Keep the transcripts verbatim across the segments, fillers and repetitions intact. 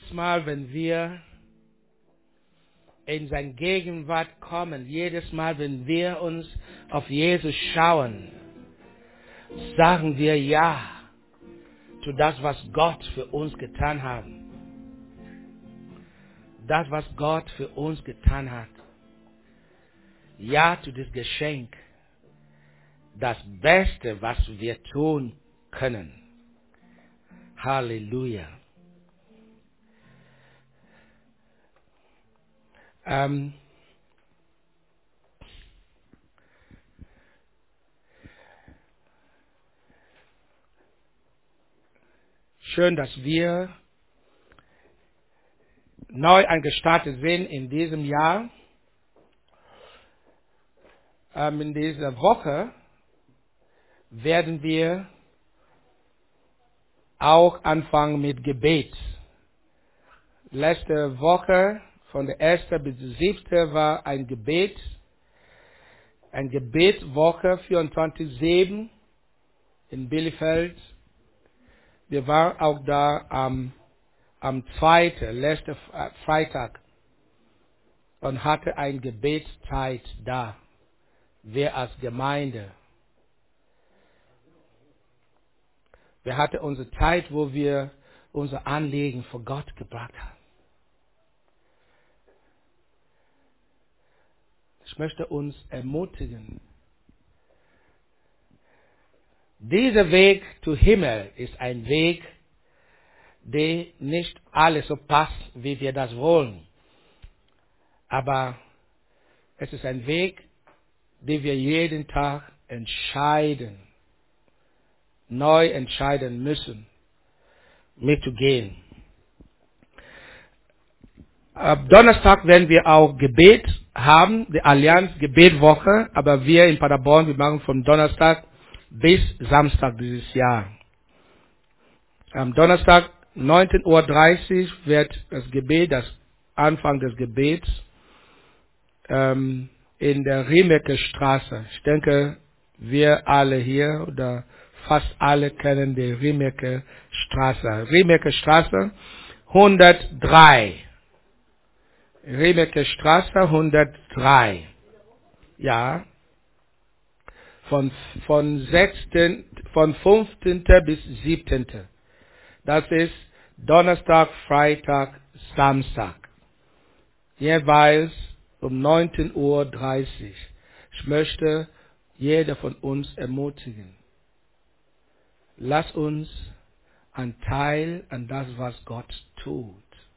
jedes Mal, wenn wir in seine Gegenwart kommen, jedes Mal, wenn wir uns auf Jesus schauen, sagen wir Ja zu das, was Gott für uns getan hat. Das, was Gott für uns getan hat. Ja zu das Geschenk. Das Beste, was wir tun können. Halleluja. Ähm, schön, dass wir neu angestartet sind in diesem Jahr. Ähm, in dieser Woche werden wir auch anfangen mit Gebet. Letzte Woche von der ersten bis zur siebten war ein Gebet. Ein Gebetwoche vierundzwanzig sieben in Bielefeld. Wir waren auch da am, am zweiten, letzten Freitag und hatte eine Gebetszeit da. Wir als Gemeinde. Wir hatten unsere Zeit, wo wir unser Anliegen vor Gott gebracht haben. Ich möchte uns ermutigen. Dieser Weg zum Himmel ist ein Weg, der nicht alles so passt, wie wir das wollen. Aber es ist ein Weg, den wir jeden Tag entscheiden, neu entscheiden müssen, mitzugehen. Ab Donnerstag werden wir auch Gebet haben, die Allianz Gebetwoche, aber wir in Paderborn, wir machen von Donnerstag bis Samstag dieses Jahr. Am Donnerstag neunzehn Uhr dreißig wird das Gebet, das Anfang des Gebets ähm, in der Riemecker Straße. Ich denke, wir alle hier oder fast alle kennen die Riemecker Straße. Riemecker Straße hundertdrei. Riemecker Straße hundertdrei. Ja. Von, von sechsten, von fünfzehnten bis siebzehnten Das ist Donnerstag, Freitag, Samstag. Jeweils um neunzehn Uhr dreißig. Ich möchte jeder von uns ermutigen. Lass uns ein Teil an das, was Gott tut.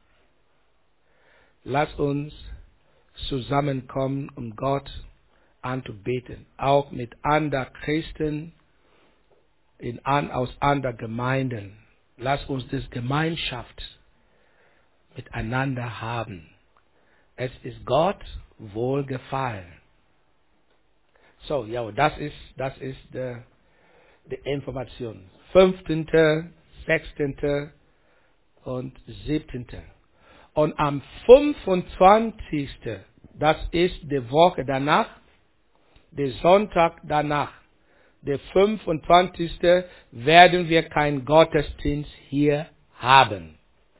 Lass uns zusammenkommen, um Gott anzubeten. Auch mit anderen Christen in, an, aus anderen Gemeinden. Lass uns das Gemeinschaft miteinander haben. Es ist Gott wohlgefallen. So, ja, das ist, das ist die, die Information. fünfzehnten sechzehnten und siebzehnten Und am fünfundzwanzigsten das ist die Woche danach, der Sonntag danach, der fünfundzwanzigsten werden wir keinen Gottesdienst hier haben.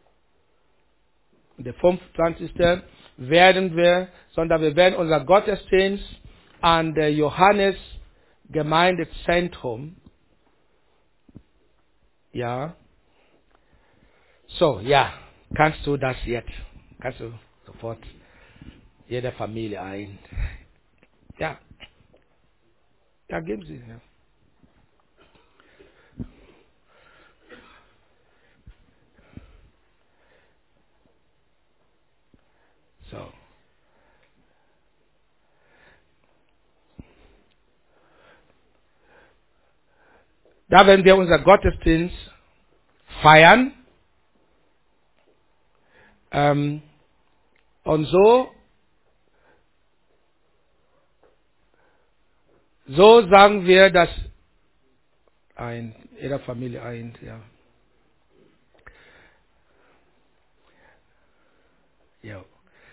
Der fünfundzwanzigsten werden wir, sondern wir werden unser Gottesdienst an der Johannes Gemeindezentrum, ja, so, ja, kannst du das jetzt, kannst du sofort jede Familie ein, ja, ja, geben Sie, ja. So. Da werden wir unser Gottesdienst feiern. Ähm, und so, so sagen wir, dass ein, jeder Familie ein, ja. Ja.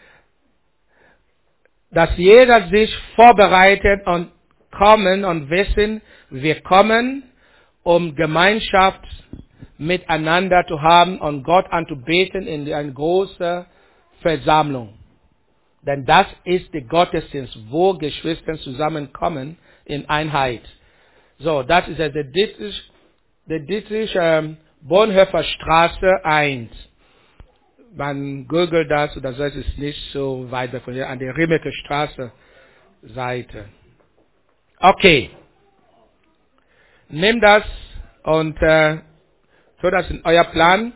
Dass jeder sich vorbereitet und kommen und wissen, wir kommen, um Gemeinschaft miteinander zu haben und Gott anzubeten in einer großen Versammlung. Denn das ist der Gottesdienst, wo Geschwister zusammenkommen in Einheit. So, das ist der Dietrich, der Dietrich ähm, Bonhoeffer Straße eins. Man googelt das, oder so, es ist nicht so weit weg von hier, an der Riemecke Straße Seite. Okay. Nehmt das und äh, tut das in euer Plan.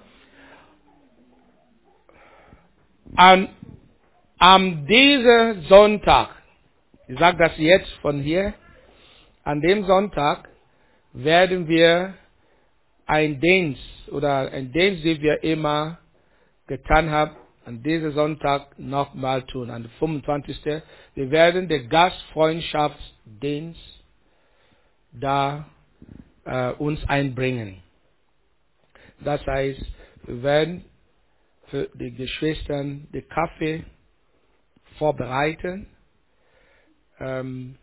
An, am diesem Sonntag, ich sage das jetzt von hier, an dem Sonntag werden wir ein Dienst oder ein Dienst, den wir immer getan haben, an diesem Sonntag nochmal tun, an dem fünfundzwanzigsten Wir werden den Gastfreundschaftsdienst da äh, uns einbringen. Das heißt, wir werden für die Geschwister den Kaffee vorbereiten. Ähm,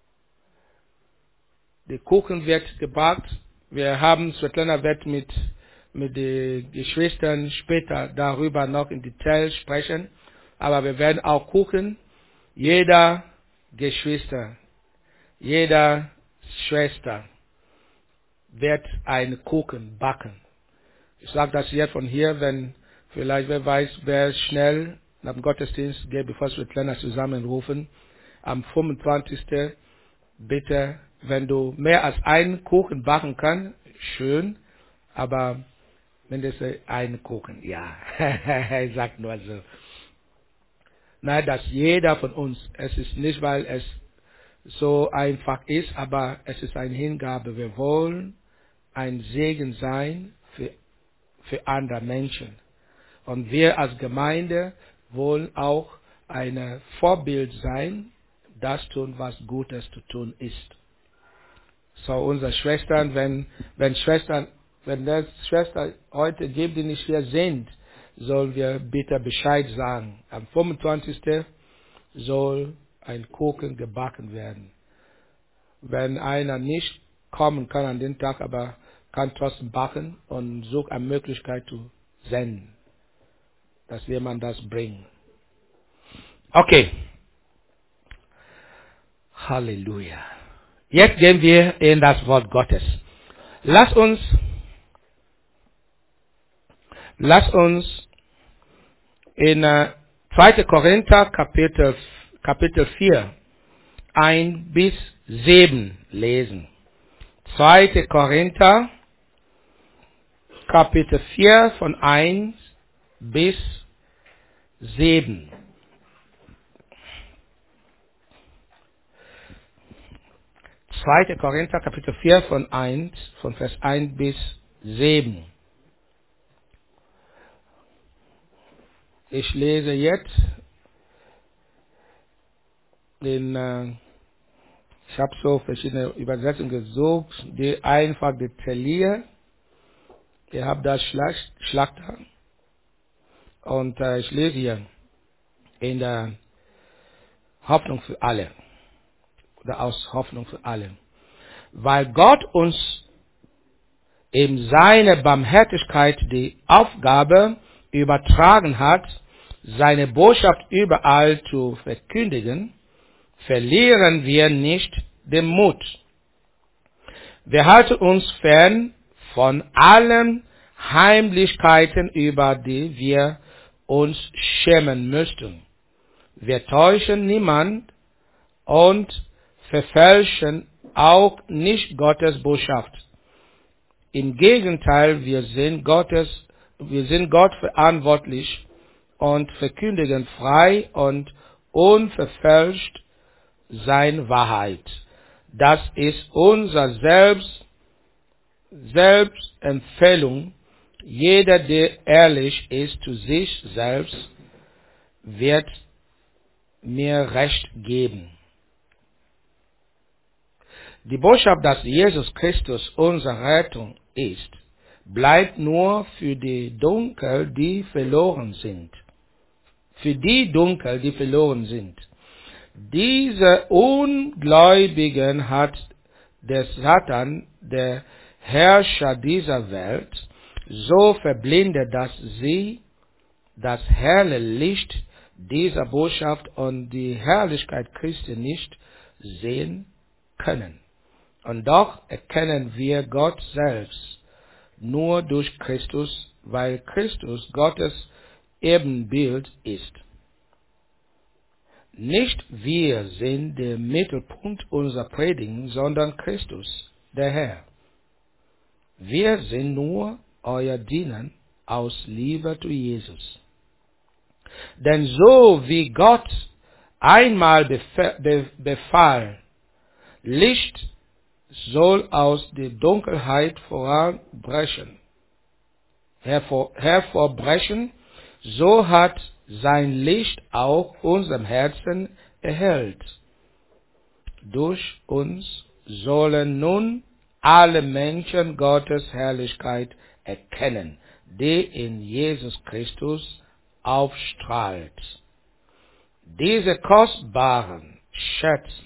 der Kuchen wird gebackt. Wir haben, Svetlana wird mit, mit den Geschwistern später darüber noch in Detail sprechen. Aber wir werden auch gucken, jeder Geschwister, jeder Schwester wird einen Kuchen backen. Ich sage das jetzt von hier, wenn vielleicht wer weiß, wer schnell nach dem Gottesdienst geht, bevor wir Kleiner zusammenrufen. Am fünfundzwanzigsten Bitte, wenn du mehr als einen Kuchen backen kannst, schön, aber mindestens einen Kuchen, ja. Ich sag nur so. Nein, dass jeder von uns, es ist nicht, weil es so einfach ist, aber es ist eine Hingabe. Wir wollen ein Segen sein für für andere Menschen. Und wir als Gemeinde wollen auch ein Vorbild sein, das tun, was Gutes zu tun ist. So, unsere Schwestern, wenn, wenn Schwestern, wenn es Schwestern heute gibt, die nicht hier sind, sollen wir bitte Bescheid sagen. Am fünfundzwanzigsten soll ein Kuchen gebacken werden. Wenn einer nicht kommen kann an den Tag, aber kann trotzdem backen und sucht eine Möglichkeit zu senden, dass jemand das bringt. Okay. Halleluja. Jetzt gehen wir in das Wort Gottes. Lass uns, lass uns in äh, zweiter Korinther Kapitel, Kapitel vier, eins bis sieben lesen. zweiter Korinther Kapitel vier von eins bis sieben. zweiter Korinther Kapitel vier von eins, von Vers eins bis sieben. Ich lese jetzt den, äh, ich habe so verschiedene Übersetzungen gesucht, die einfach detailliert. Ihr habt das Schlacht, Schlachter. Und äh, ich lese hier in der Hoffnung für alle. Oder aus Hoffnung für alle. Weil Gott uns in seiner Barmherzigkeit die Aufgabe übertragen hat, seine Botschaft überall zu verkündigen, verlieren wir nicht den Mut. Wir halten uns fern von allen Heimlichkeiten, über die wir uns schämen müssten. Wir täuschen niemand und verfälschen auch nicht Gottes Botschaft. Im Gegenteil, wir sind Gottes, wir sind Gott verantwortlich und verkündigen frei und unverfälscht seine Wahrheit. Das ist unser Selbst, Selbstempfehlung. Jeder, der ehrlich ist zu sich selbst, wird mir Recht geben. Die Botschaft, dass Jesus Christus unsere Rettung ist, bleibt nur für die Dunkel, die verloren sind. Für die Dunkel, die verloren sind. Diese Ungläubigen hat der Satan, der Herrscher dieser Welt, so verblindet, dass sie das helle Licht dieser Botschaft und die Herrlichkeit Christi nicht sehen können. Und doch erkennen wir Gott selbst nur durch Christus, weil Christus Gottes Ebenbild ist. Nicht wir sind der Mittelpunkt unserer Predigen, sondern Christus, der Herr. Wir sind nur euer Diener aus Liebe zu Jesus. Denn so wie Gott einmal befahl, Licht soll aus der Dunkelheit voranbrechen, hervor, hervorbrechen, so hat sein Licht auch unserem Herzen erhellt. Durch uns sollen nun alle Menschen Gottes Herrlichkeit erkennen, die in Jesus Christus aufstrahlt. Diese kostbaren Schätze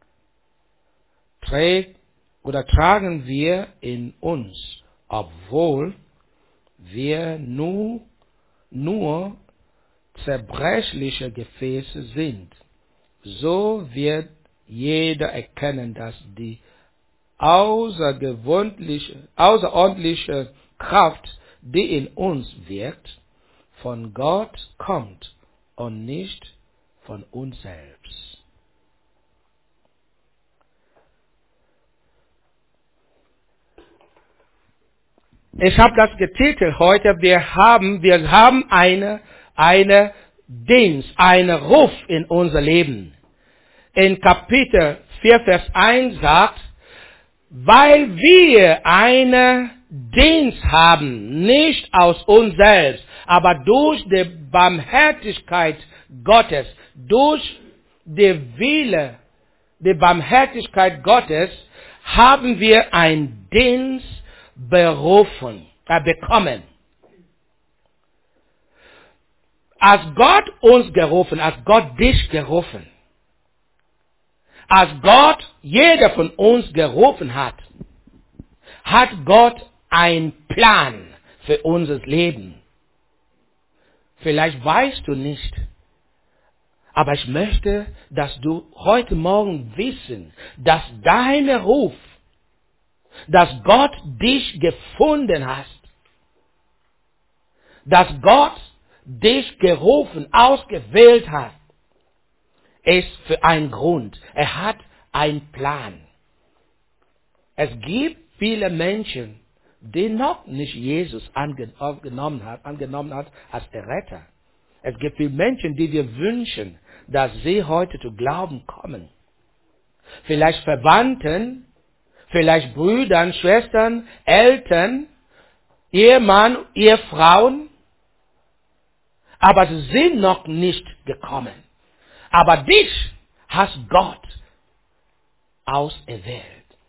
trägt oder tragen wir in uns, obwohl wir nur, nur zerbrechliche Gefäße sind. So wird jeder erkennen, dass die außergewöhnliche, außerordentliche Kraft, die in uns wirkt, von Gott kommt und nicht von uns selbst. Ich habe das getitelt heute, wir haben, wir haben eine, eine Dienst, einen Ruf in unser Leben. In Kapitel vier, Vers eins sagt, weil wir einen Dienst haben, nicht aus uns selbst, aber durch die Barmherzigkeit Gottes, durch die Wille, die Barmherzigkeit Gottes, haben wir einen Dienst berufen, äh, bekommen. Als Gott uns gerufen, als Gott dich gerufen, als Gott jeder von uns gerufen hat, hat Gott einen Plan für unser Leben. Vielleicht weißt du nicht, aber ich möchte, dass du heute Morgen wissen, dass dein Ruf, dass Gott dich gefunden hat, dass Gott dich gerufen, ausgewählt hat, ist für einen Grund. Er hat einen Plan. Es gibt viele Menschen, die noch nicht Jesus angenommen hat, angenommen hat als der Retter. Es gibt viele Menschen, die wir wünschen, dass sie heute zu Glauben kommen. Vielleicht Verwandten, vielleicht Brüdern, Schwestern, Eltern, Ehemann, Ehefrauen, aber sie sind noch nicht gekommen. Aber dich hat Gott auserwählt.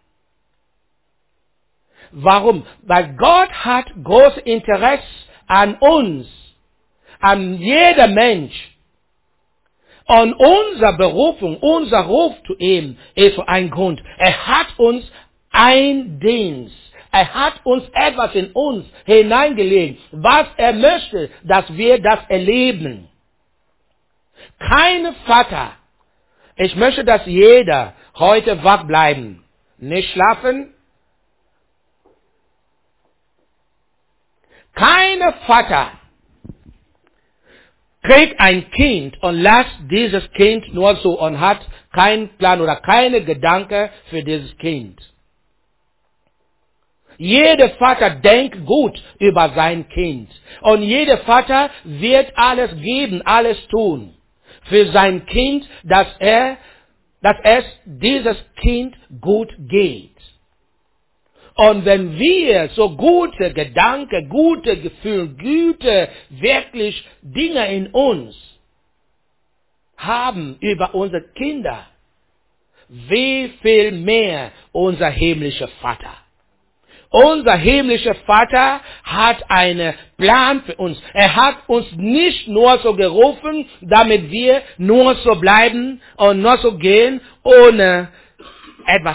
Warum? Weil Gott hat großes Interesse an uns, an jeder Mensch. Und unsere Berufung, unser Ruf zu ihm ist für einen Grund. Er hat uns einen Dienst. Er hat uns etwas in uns hineingelegt, was er möchte, dass wir das erleben. Kein Vater. Ich möchte, dass jeder heute wach bleiben. Nicht schlafen. Kein Vater kriegt ein Kind und lässt dieses Kind nur so und hat keinen Plan oder keine Gedanken für dieses Kind. Jeder Vater denkt gut über sein Kind. Und jeder Vater wird alles geben, alles tun für sein Kind, dass er, dass es dieses Kind gut geht. Und wenn wir so gute Gedanken, gute Gefühle, gute, wirklich Dinge in uns haben über unsere Kinder, wie viel mehr unser himmlischer Vater. Unser himmlischer Vater hat einen Plan für uns. Er hat uns nicht nur so gerufen, damit wir nur so bleiben und nur so gehen, ohne etwas.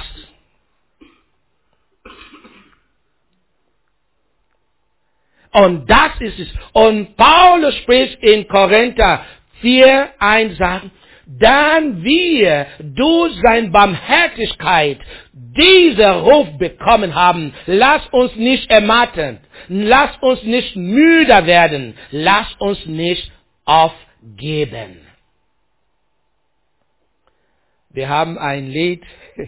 Und das ist es. Und Paulus spricht in Korinther vier eins sagen, dann wir durch seine Barmherzigkeit diesen Ruf bekommen haben, lass uns nicht ermatten, lass uns nicht müde werden, lass uns nicht aufgeben. Wir haben ein Lied,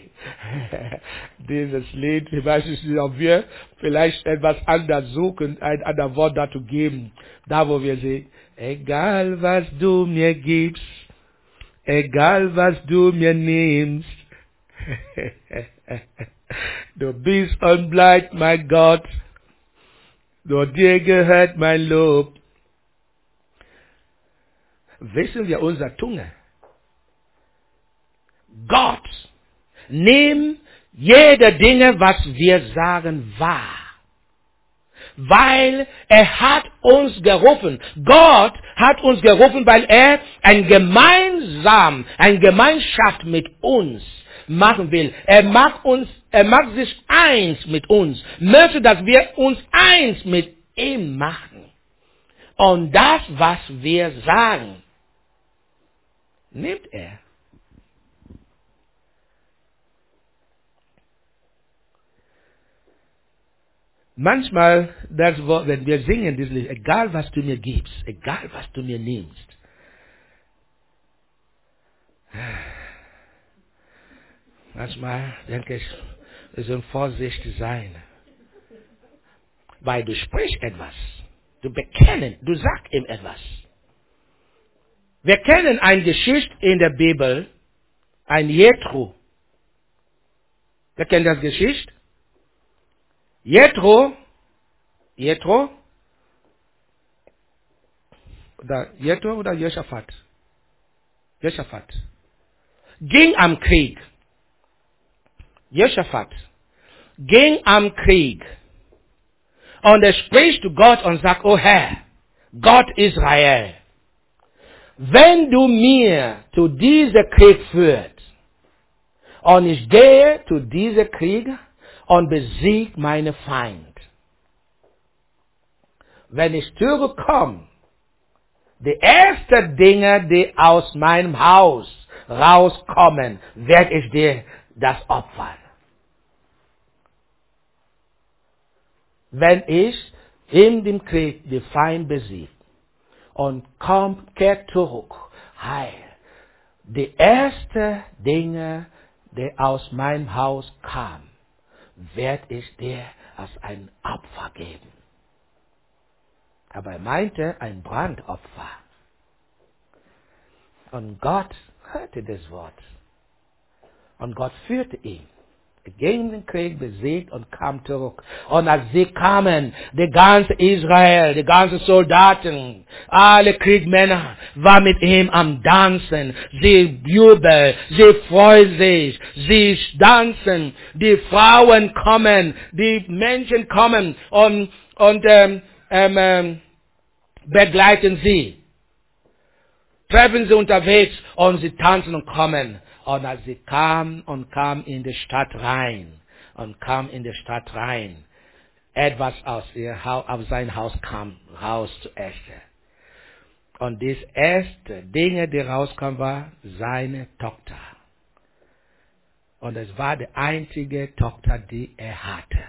dieses Lied, ich weiß nicht, ob wir vielleicht etwas anderes suchen, ein anderes Wort dazu geben, da wo wir sehen, egal was du mir gibst, egal was du mir nimmst, du bist und bleibst mein Gott, nur dir gehört mein Lob. Wissen wir unsere Zunge? Gott, nimm jede Dinge, was wir sagen, wahr. Weil er hat uns gerufen. Gott hat uns gerufen, weil er ein gemeinsam, eine Gemeinschaft mit uns machen will. Er mag uns, er mag sich eins mit uns. Möchte, dass wir uns eins mit ihm machen. Und das, was wir sagen, nimmt er. Manchmal, das Wort, wenn wir singen dieses Lied, egal was du mir gibst, egal was du mir nimmst. Manchmal denke ich, wir sollen vorsichtig sein. Weil du sprichst etwas. Du bekennst, du sagst ihm etwas. Wir kennen eine Geschichte in der Bibel, ein Jethro. Wer kennt das Geschichte? Jethro, Jethro, oder Jethro oder Josaphat? Josaphat. Ging am Krieg. Josaphat ging am Krieg. Und er spricht zu Gott und sagt, oh Herr, Gott Israel, wenn du mir zu diesem Krieg führst, und ich gehe zu diesem Krieg und besiege meine Feind. Wenn ich zurückkomme, die ersten Dinge, die aus meinem Haus rauskommen, werde ich dir das opfern. Wenn ich in dem Krieg den Feind besiege und komm, kehrt zurück, heil, die ersten Dinge, die aus meinem Haus kamen, werde ich dir als ein Opfer geben. Aber er meinte ein Brandopfer. Und Gott hörte das Wort. Und Gott führte ihn. Er ging in den Krieg, besiegt und kam zurück. Und als sie kamen, die ganze Israel, die ganzen Soldaten, alle Kriegmänner waren mit ihm am Tanzen. Sie jubeln, sie freuen sich, sie tanzen. Die Frauen kommen, die Menschen kommen und, und ähm, ähm, ähm, begleiten sie. Treffen sie unterwegs und sie tanzen und kommen. Und als sie kam und kam in die Stadt rein und kam in die Stadt rein, etwas aus ihr Haus, aus sein Haus kam raus zuerst. Und das erste Dinge, die rauskam, war seine Tochter. Und es war die einzige Tochter, die er hatte.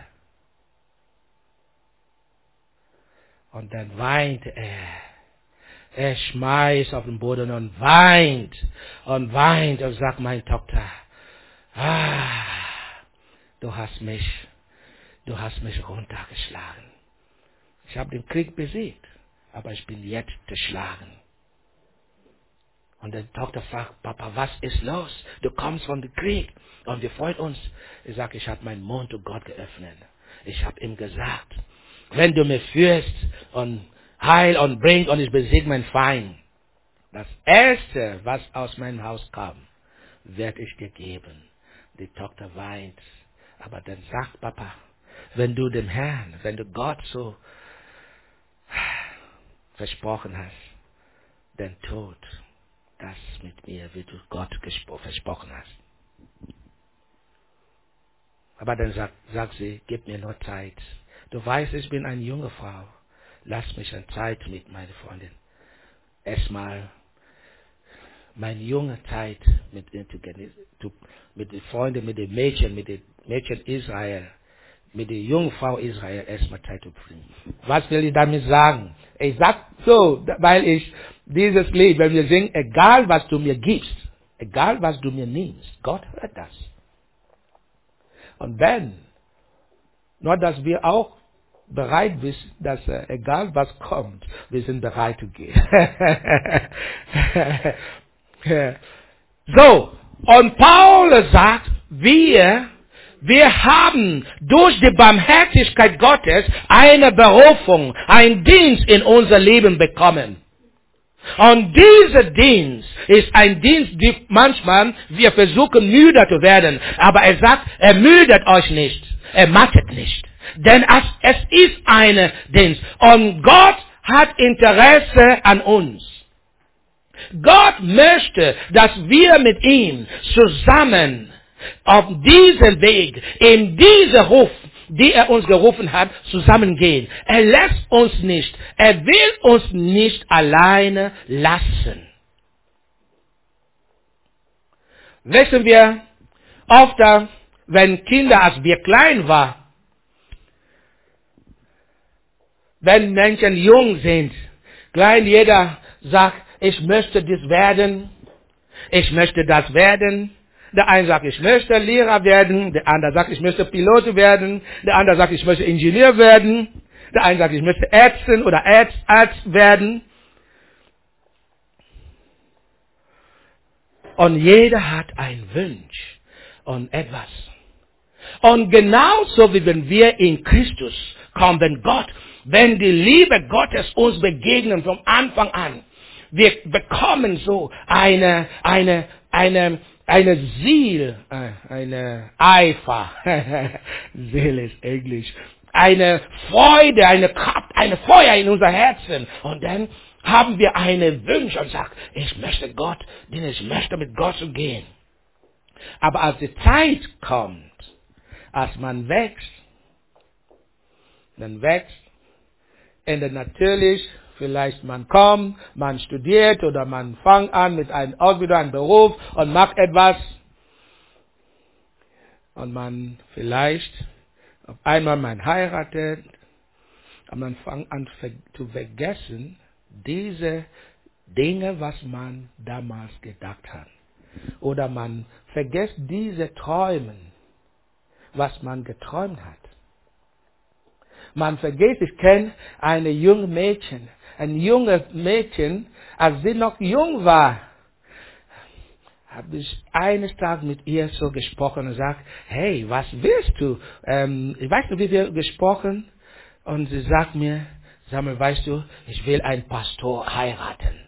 Und dann weinte er. Er schmeißt auf den Boden und weint und weint und sagt, meine Tochter, ah, du hast mich, du hast mich runtergeschlagen. Ich habe den Krieg besiegt, aber ich bin jetzt geschlagen. Und die Tochter fragt, Papa, was ist los? Du kommst von dem Krieg und wir freuen uns. Ich sage, ich habe meinen Mund zu Gott geöffnet. Ich habe ihm gesagt, wenn du mir führst und heil und bringt und ich besiege meinen Feind, das Erste, was aus meinem Haus kam, werde ich dir geben. Die Tochter weint, aber dann sagt Papa, wenn du dem Herrn, wenn du Gott so versprochen hast, dann tut das mit mir, wie du Gott versprochen hast. Aber dann sagt, sagt sie, gib mir nur Zeit. Du weißt, ich bin eine junge Frau. lass mich an Zeit mit meiner Freundin. Erstmal meine junge Zeit mit, mit den Freunden, mit den Mädchen, mit den Mädchen Israel, mit der jungen Frau Israel erstmal Zeit zu bringen. Was will ich damit sagen? Ich sag so, weil ich dieses Lied, wenn wir singen, egal was du mir gibst, egal was du mir nimmst, Gott hört das. Und wenn, nur dass wir auch bereit sind, dass äh, egal was kommt, wir sind bereit zu gehen. So, und Paulus sagt, wir, wir haben durch die Barmherzigkeit Gottes eine Berufung, einen Dienst in unser Leben bekommen. Und dieser Dienst ist ein Dienst, die manchmal wir versuchen müde zu werden. Aber er sagt, ermüdet euch nicht, ermattet nicht. Denn es, es ist ein Dienst. Und Gott hat Interesse an uns. Gott möchte, dass wir mit ihm zusammen auf diesem Weg, in diesem Ruf, die er uns gerufen hat, zusammengehen. Er lässt uns nicht, er will uns nicht alleine lassen. Wissen wir, oft, wenn Kinder, als wir klein waren, wenn Menschen jung sind, klein, jeder sagt, ich möchte dies werden, ich möchte das werden. Der eine sagt, ich möchte Lehrer werden, der andere sagt, ich möchte Pilot werden, der andere sagt, ich möchte Ingenieur werden, der eine sagt, ich möchte Ärztin oder Arzt, Arzt werden. Und jeder hat einen Wunsch und etwas. Und genauso wie wenn wir in Christus kommen, wenn Gott, wenn die Liebe Gottes uns begegnet von Anfang an, wir bekommen so eine, eine, eine, eine Ziel, eine Eifer, Seele ist Englisch, eine Freude, eine Kraft, eine Feuer in unser Herzen. Und dann haben wir eine Wunsch und sagen, ich möchte Gott, denn ich möchte mit Gott zu gehen. Aber als die Zeit kommt, als man wächst, dann wächst, und dann natürlich, vielleicht man kommt, man studiert oder man fängt an mit einem Ausbildung, einem Beruf und macht etwas. Und man vielleicht auf einmal man heiratet und man fängt an zu vergessen, diese Dinge, was man damals gedacht hat. Oder man vergisst diese Träume, was man geträumt hat. Man vergisst, ich kenne eine junge Mädchen, ein junges Mädchen, als sie noch jung war, habe ich eines Tages mit ihr so gesprochen und gesagt, hey, was willst du? Ähm, ich weiß nicht, wie wir gesprochen, und sie sagt mir, sag mal, weißt du, ich will einen Pastor heiraten.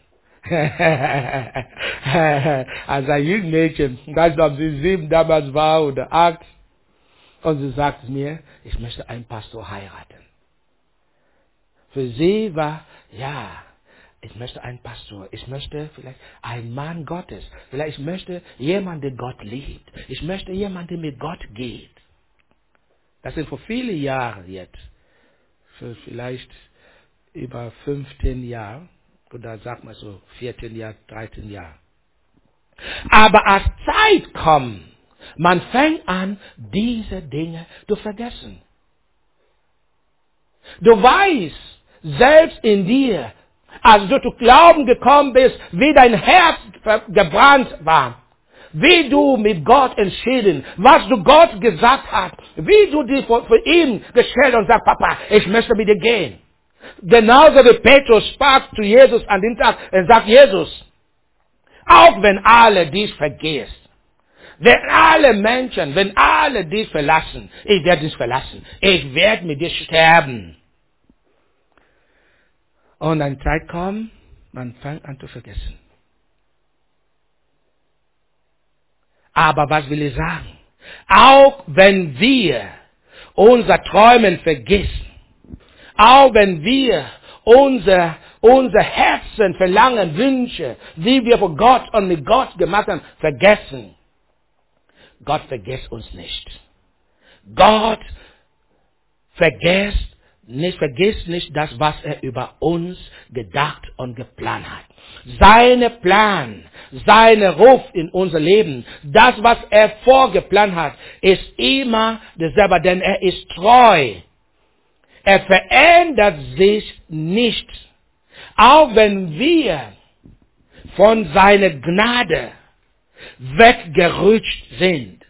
Als ein junges Mädchen, ich weiß nicht, ob sie sieben damals war oder acht, und sie sagt mir, ich möchte einen Pastor heiraten. Für sie war, ja, ich möchte einen Pastor, ich möchte vielleicht einen Mann Gottes, vielleicht ich möchte jemanden, der Gott liebt, ich möchte jemanden, der mit Gott geht. Das sind vor vielen Jahren jetzt, für vielleicht über fünfzehn Jahre, oder sag mal so vierzehn Jahre, dreizehn Jahre. Aber als Zeit kommt, man fängt an, diese Dinge zu vergessen. Du weißt, selbst in dir, als du zu Glauben gekommen bist, wie dein Herz gebrannt war, wie du mit Gott entschieden, was du Gott gesagt hast, wie du dich für, für ihn gestellt und sagst, Papa, ich möchte mit dir gehen. Genauso wie Petrus sprach zu Jesus an dem Tag, er sagt, Jesus, auch wenn alle dies vergisst, wenn alle Menschen, wenn alle dich verlassen, ich werde dich verlassen. Ich werde mit dir sterben. Und eine Zeit kommt, man fängt an zu vergessen. Aber was will ich sagen? Auch wenn wir unser Träumen vergessen, auch wenn wir unser, unser Herzen, Verlangen, Wünsche, die wir vor Gott und mit Gott gemacht haben, vergessen, Gott vergisst uns nicht. Gott vergisst nicht, vergiss nicht das, was er über uns gedacht und geplant hat. Seine Plan, seine Ruf in unser Leben, das, was er vorgeplant hat, ist immer dasselbe, denn er ist treu. Er verändert sich nicht. Auch wenn wir von seiner Gnade weggerutscht sind.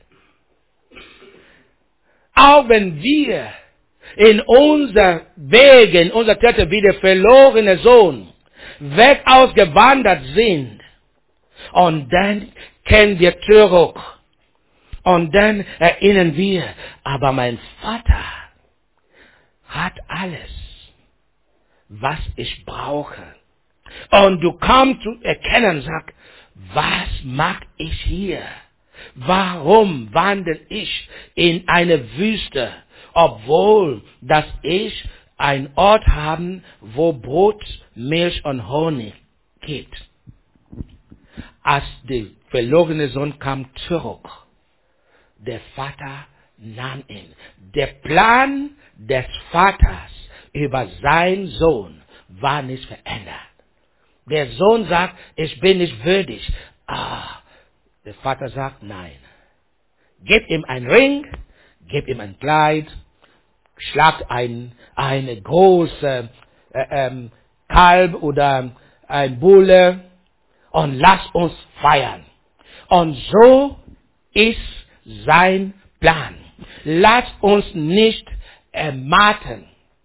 Auch wenn wir in unser Wege, in unserer Täter wie der verlorene Sohn weg ausgewandert sind. Und dann kennen wir zurück. Und dann erinnern wir, aber mein Vater hat alles, was ich brauche. Und du kommst zu erkennen und sagst, was mag ich hier? Warum wandle ich in eine Wüste, obwohl dass ich einen Ort habe, wo Brot, Milch und Honig gibt? Als der verlorene Sohn kam zurück, der Vater nahm ihn. Der Plan des Vaters über seinen Sohn war nicht verändert. Der Sohn sagt, ich bin nicht würdig. Ah, der Vater sagt, nein. Gib ihm einen Ring, gib ihm ein Kleid, schlagt ein, eine große äh, ähm, Kalb oder ein Bulle und lass uns feiern. Und so ist sein Plan. Lass uns nicht ermatten.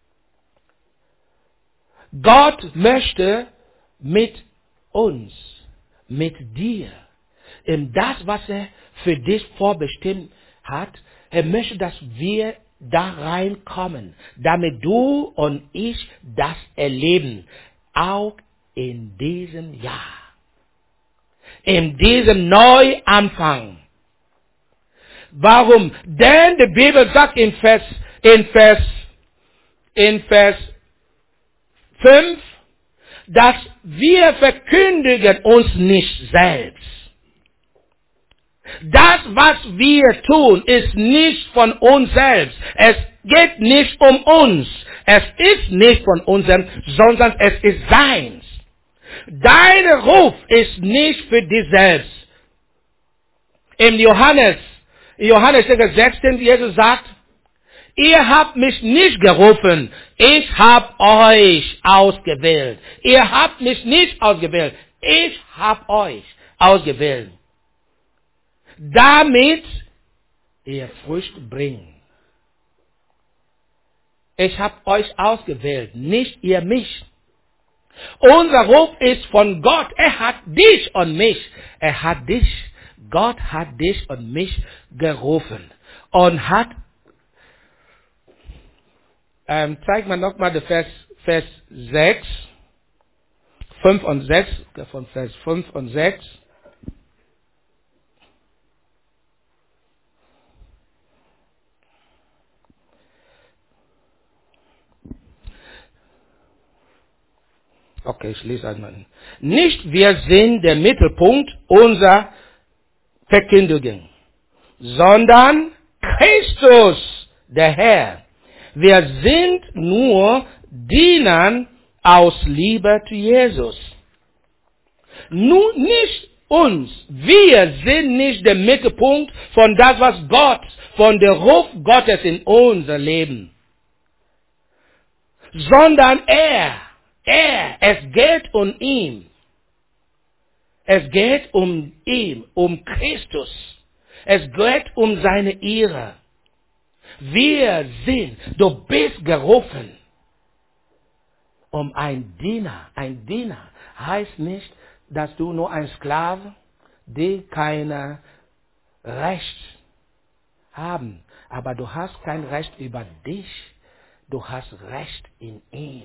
Gott möchte mit uns, mit dir, in das, was er für dich vorbestimmt hat, er möchte, dass wir da reinkommen, damit du und ich das erleben, auch in diesem Jahr, in diesem Neuanfang. Warum? Denn die Bibel sagt in Vers, in Vers, in Vers fünf, dass wir verkündigen uns nicht selbst. Das, was wir tun, ist nicht von uns selbst. Es geht nicht um uns. Es ist nicht von uns selbst, sondern es ist seins. Dein Ruf ist nicht für dich selbst. Im Johannes, Johannes sechzehn, Jesus sagt, ihr habt mich nicht gerufen, ich habe euch ausgewählt. Ihr habt mich nicht ausgewählt, ich habe euch ausgewählt. Damit ihr Frucht bringt. Ich habe euch ausgewählt, nicht ihr mich. Unser Ruf ist von Gott. Er hat dich und mich. Er hat dich. Gott hat dich und mich gerufen. Und hat, ähm, zeig mal nochmal den Vers, Vers sechs, fünf und sechs, von Vers fünf und sechs. Okay, ich lese einmal. Nicht wir sind der Mittelpunkt unserer Verkündigung, sondern Christus, der Herr. Wir sind nur Diener aus Liebe zu Jesus. Nun nicht uns. Wir sind nicht der Mittelpunkt von das, was Gott, von der Ruf Gottes in unser Leben, sondern er. Er, es geht um ihn. Es geht um ihn, um Christus. Es geht um seine Ehre. Wir sind, du bist gerufen, um ein Diener. Ein Diener heißt nicht, dass du nur ein Sklave, die keine Recht haben. Aber du hast kein Recht über dich. Du hast Recht in ihm.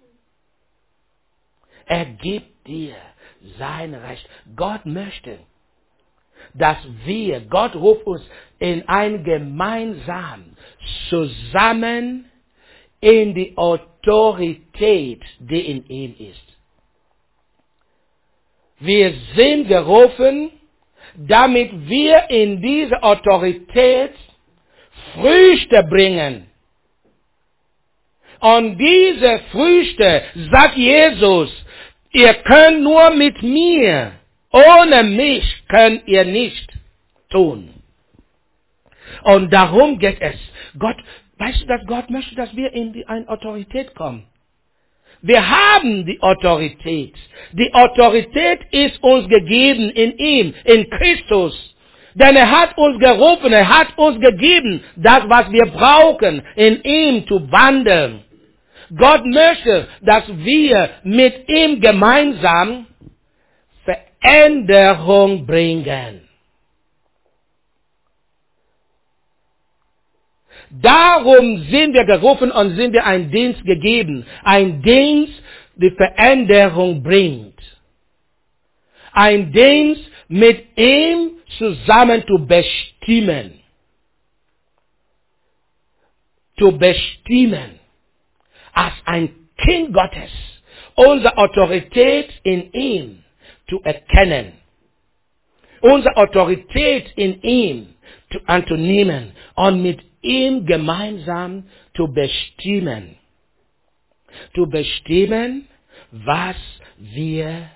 Er gibt dir sein Recht. Gott möchte, dass wir, Gott ruft uns in ein gemeinsam zusammen in die Autorität, die in ihm ist. Wir sind gerufen, damit wir in diese Autorität Früchte bringen. Und diese Früchte, sagt Jesus, ihr könnt nur mit mir, ohne mich könnt ihr nicht tun. Und darum geht es. Gott, weißt du, dass Gott möchte, dass wir in die eine Autorität kommen. Wir haben die Autorität. Die Autorität ist uns gegeben in ihm, in Christus. Denn er hat uns gerufen, er hat uns gegeben, das, was wir brauchen, in ihm zu wandeln. Gott möchte, dass wir mit ihm gemeinsam Veränderung bringen. Darum sind wir gerufen und sind wir einen Dienst gegeben. Ein Dienst, der Veränderung bringt. Ein Dienst, mit ihm zusammen zu bestimmen. Zu bestimmen. Als ein Kind Gottes. Unsere Autorität in ihm zu erkennen. Unsere Autorität in ihm zu, anzunehmen. Und mit ihm gemeinsam zu bestimmen. Zu bestimmen, was wir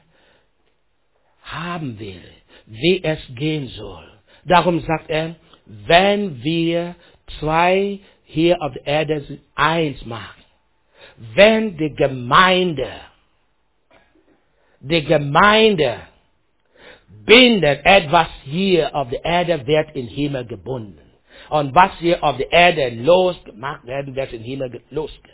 haben will, wie es gehen soll. Darum sagt er, wenn wir zwei hier auf der Erde eins machen, wenn die Gemeinde, die Gemeinde bindet etwas hier auf der Erde, wird im Himmel gebunden. Und was hier auf der Erde losgemacht werden, wird im Himmel losgemacht.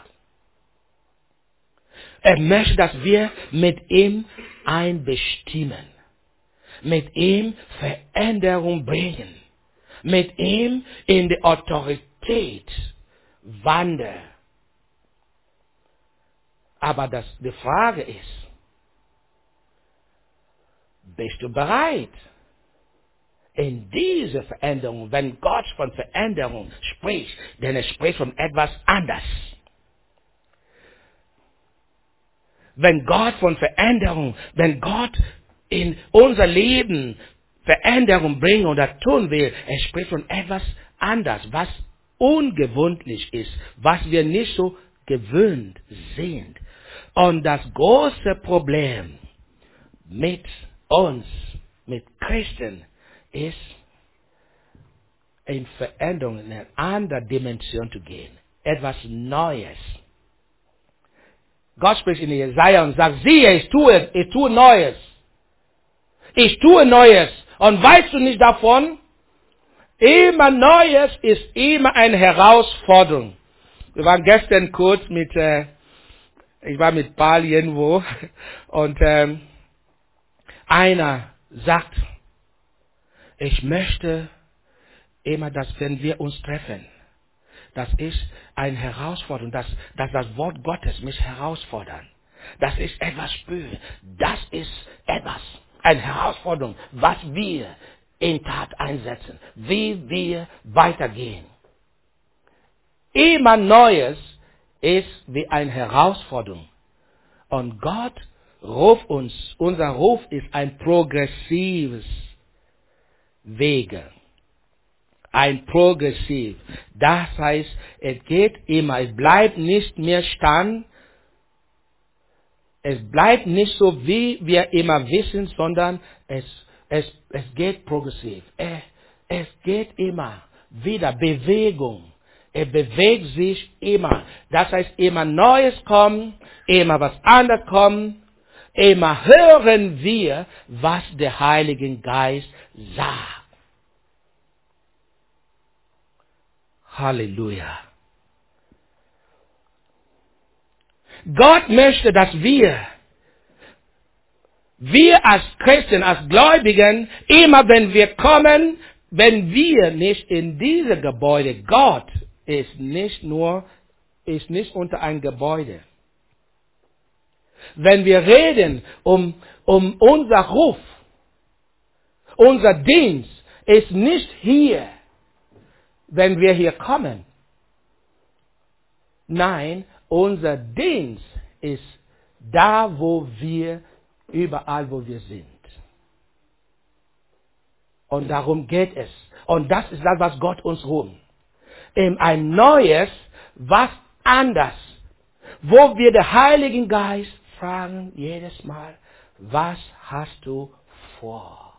Er möchte, dass wir mit ihm einbestimmen. Mit ihm Veränderung bringen. Mit ihm in die Autorität wandeln. Aber das, die Frage ist, bist du bereit? In diese Veränderung, wenn Gott von Veränderung spricht, denn er spricht von etwas anderes. Wenn Gott von Veränderung, wenn Gott in unser Leben Veränderung bringen oder tun will, er spricht von etwas anderes, was ungewöhnlich ist, was wir nicht so gewöhnt sind. Und das große Problem mit uns, mit Christen, ist, in Veränderung, in eine andere Dimension zu gehen. Etwas Neues. Gott spricht in Jesaja und sagt, siehe, ich tue, ich tue Neues. Ich tue Neues. Und weißt du nicht davon? Immer Neues ist immer eine Herausforderung. Wir waren gestern kurz mit, äh, ich war mit Paul irgendwo und ähm, einer sagt, ich möchte immer, dass wenn wir uns treffen, das ist eine Herausforderung, dass, dass das Wort Gottes mich herausfordert. Das ist etwas spüren. Das ist etwas, eine Herausforderung, was wir in Tat einsetzen, wie wir weitergehen. Immer Neues ist wie eine Herausforderung. Und Gott ruft uns, unser Ruf ist ein progressives Wege. Ein progressiv. Das heißt, es geht immer, es bleibt nicht mehr stand, es bleibt nicht so, wie wir immer wissen, sondern es, es, es geht progressiv. Es, es geht immer wieder Bewegung. Es bewegt sich immer. Das heißt, immer Neues kommt, immer was anderes kommt, immer hören wir, was der Heilige Geist sagt. Halleluja. Gott möchte, dass wir, wir als Christen, als Gläubigen, immer wenn wir kommen, wenn wir nicht in diese Gebäude, Gott ist nicht nur, ist nicht unter ein Gebäude. Wenn wir reden um, um unser Ruf, unser Dienst ist nicht hier, wenn wir hier kommen. Nein, unser Dienst ist da, wo wir, überall, wo wir sind. Und darum geht es. Und das ist das, was Gott uns ruft. In ein Neues, was anders, wo wir den Heiligen Geist fragen jedes Mal, was hast du vor?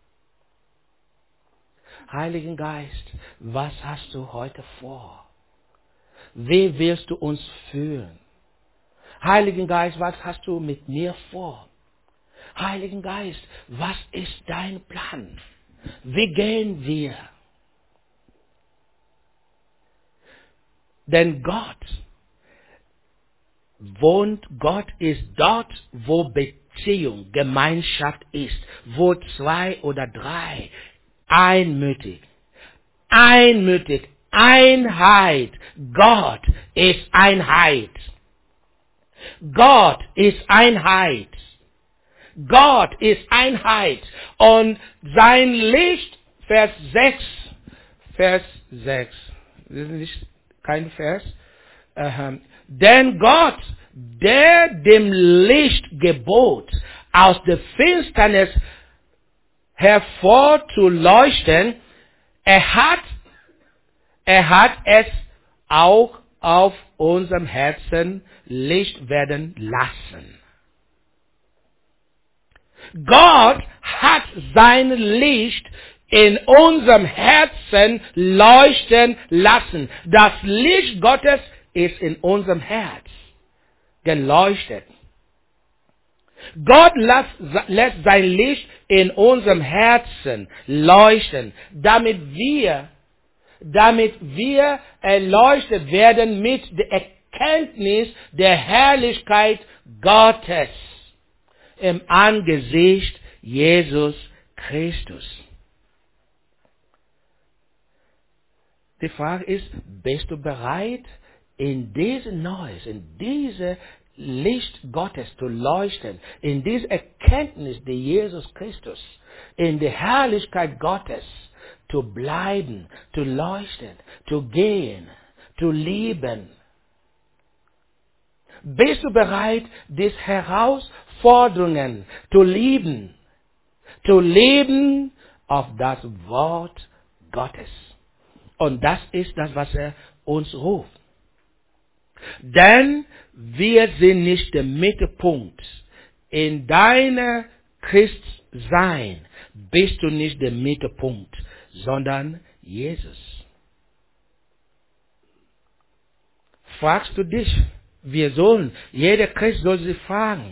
Heiligen Geist, was hast du heute vor? Wie willst du uns führen? Heiligen Geist, was hast du mit mir vor? Heiligen Geist, was ist dein Plan? Wie gehen wir? Denn Gott wohnt, Gott ist dort, wo Beziehung, Gemeinschaft ist, wo zwei oder drei einmütig, einmütig, Einheit. Gott ist Einheit. Gott ist Einheit. Gott ist Einheit. Und sein Licht, Vers sechs, Vers sechs, das ist nicht kein Vers, ähm, denn Gott, der dem Licht gebot, aus der Finsternis hervorzuleuchten, er hat, er hat es auch auf unserem Herzen Licht werden lassen. Gott hat sein Licht in unserem Herzen leuchten lassen. Das Licht Gottes ist in unserem Herz geleuchtet. Gott lässt, lässt sein Licht in unserem Herzen leuchten, damit wir, damit wir erleuchtet werden mit der Erkenntnis der Herrlichkeit Gottes im Angesicht Jesus Christus. Die Frage ist, bist du bereit, in diese Neues, in diese Licht Gottes zu leuchten, in diese Erkenntnis der Jesus Christus, in der Herrlichkeit Gottes zu bleiben, zu leuchten, zu gehen, zu lieben? Bist du bereit, diese Herausforderungen zu lieben, zu leben auf das Wort Gottes? Und das ist das, was er uns ruft. Denn wir sind nicht der Mittelpunkt. In deiner Christsein bist du nicht der Mittelpunkt, sondern Jesus. Fragst du dich, wir sollen, jeder Christ soll sich fragen,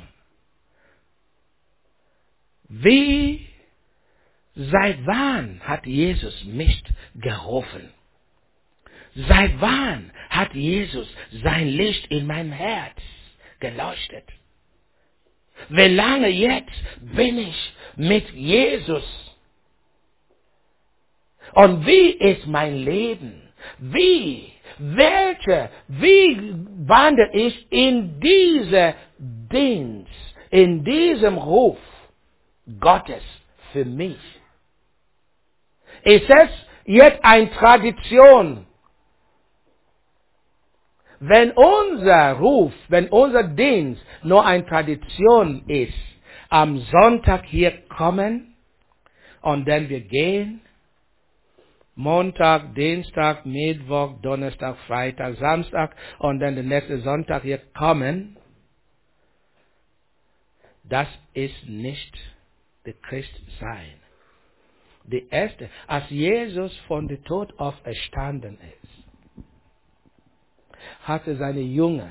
wie, seit wann hat Jesus mich gerufen? Seit wann hat Jesus sein Licht in mein Herz geleuchtet? Wie lange jetzt bin ich mit Jesus? Und wie ist mein Leben? Wie, welche, wie wandere ich in diese Dienst, in diesem Ruf Gottes für mich? Ist es jetzt eine Tradition? Wenn unser Ruf, wenn unser Dienst nur eine Tradition ist, am Sonntag hier kommen und dann wir gehen, Montag, Dienstag, Mittwoch, Donnerstag, Freitag, Samstag und dann den nächsten Sonntag hier kommen, das ist nicht der Christsein. Die erste, als Jesus von dem Tod auferstanden ist, hatte seine Jünger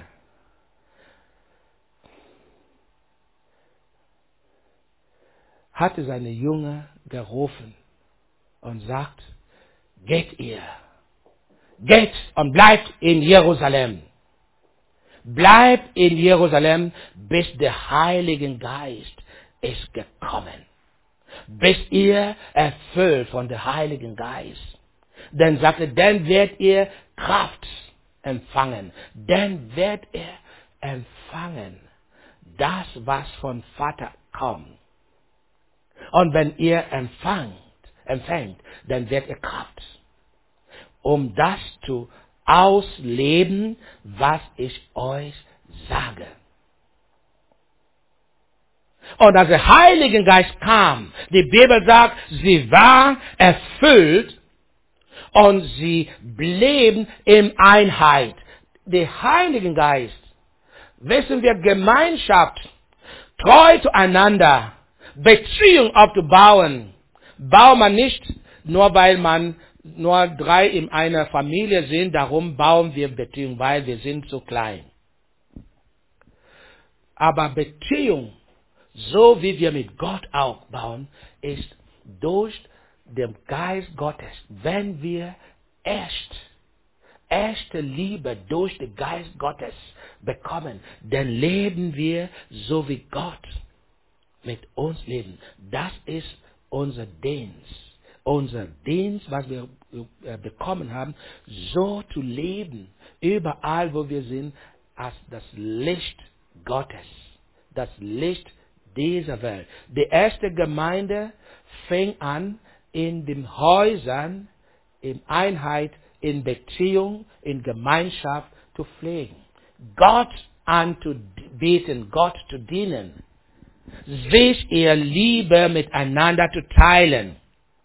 hatte seine Jünger gerufen und sagt, geht ihr, geht und bleibt in Jerusalem. Bleibt in Jerusalem, bis der Heilige Geist ist gekommen. Bis ihr erfüllt von dem Heiligen Geist. Dann sagte, dann werdet ihr Kraft empfangen. Dann werdet ihr empfangen, das, was von Vater kommt. Und wenn ihr empfangt, empfängt, dann werdet ihr Kraft, um das zu ausleben, was ich euch sage. Und als der Heilige Geist kam, die Bibel sagt, sie war erfüllt und sie blieben in Einheit. den Heiligen Geist, wissen wir Gemeinschaft, treu zueinander, Beziehung aufzubauen, baut man nicht, nur weil man nur drei in einer Familie sind, darum bauen wir Beziehung, weil wir sind so klein. Aber Beziehung, so wie wir mit Gott auch bauen, ist durch den Geist Gottes. Wenn wir echt, echte Liebe durch den Geist Gottes bekommen, dann leben wir so wie Gott mit uns leben. Das ist unser Dienst. Unser Dienst, was wir äh, bekommen haben, so zu leben, überall wo wir sind, als das Licht Gottes, das Licht dieser Welt. Die erste Gemeinde fing an, in den Häusern, in Einheit, in Beziehung, in Gemeinschaft zu pflegen. Gott anzubeten, Gott zu dienen, sich ihr Liebe miteinander zu teilen.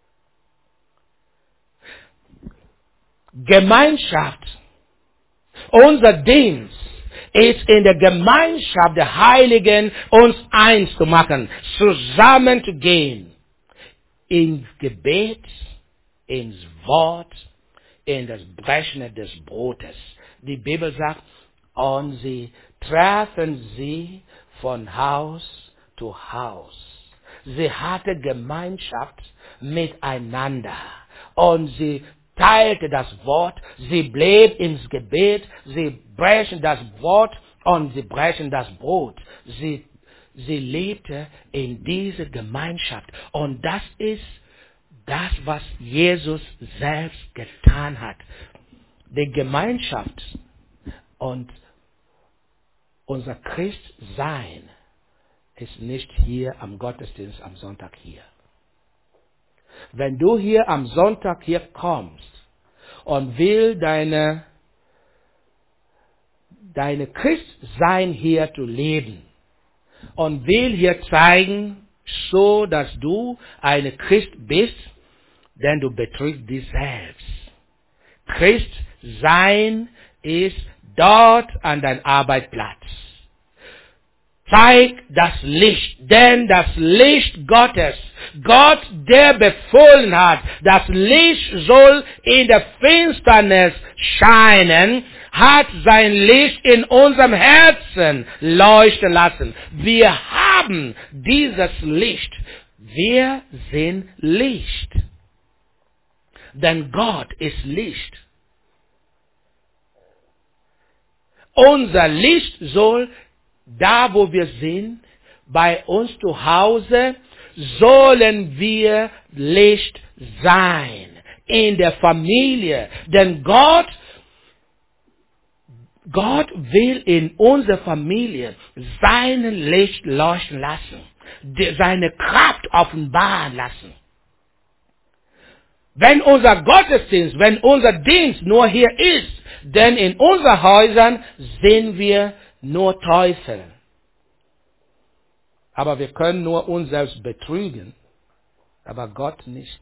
Gemeinschaft, unser Dienst ist in der Gemeinschaft der Heiligen, uns eins zu machen, zusammenzugehen, ins Gebet, ins Wort, in das Brechen des Brotes. Die Bibel sagt, und sie trafen sie von Haus zu Haus. Sie hatte Gemeinschaft miteinander und sie teilte das Wort, sie blieb ins Gebet, sie brechen das Wort und sie brechen das Brot. Sie, sie lebte in dieser Gemeinschaft und das ist das, was Jesus selbst getan hat. Die Gemeinschaft und unser Christsein ist nicht hier am Gottesdienst am Sonntag hier. Wenn du hier am Sonntag hier kommst und will deine, deine Christsein hier zu leben und will hier zeigen, so dass du eine Christ bist, denn du betrügst dich selbst. Christsein ist dort an deinem Arbeitsplatz. Zeig das Licht, denn das Licht Gottes, Gott, der befohlen hat, das Licht soll in der Finsternis scheinen, hat sein Licht in unserem Herzen leuchten lassen. Wir haben dieses Licht. Wir sind Licht. Denn Gott ist Licht. Unser Licht soll da, wo wir sind, bei uns zu Hause, sollen wir Licht sein. In der Familie. Denn Gott, Gott will in unserer Familie sein Licht leuchten lassen. Seine Kraft offenbaren lassen. Wenn unser Gottesdienst, wenn unser Dienst nur hier ist, denn in unseren Häusern sind wir nur Teufel. Aber wir können nur uns selbst betrügen, aber Gott nicht.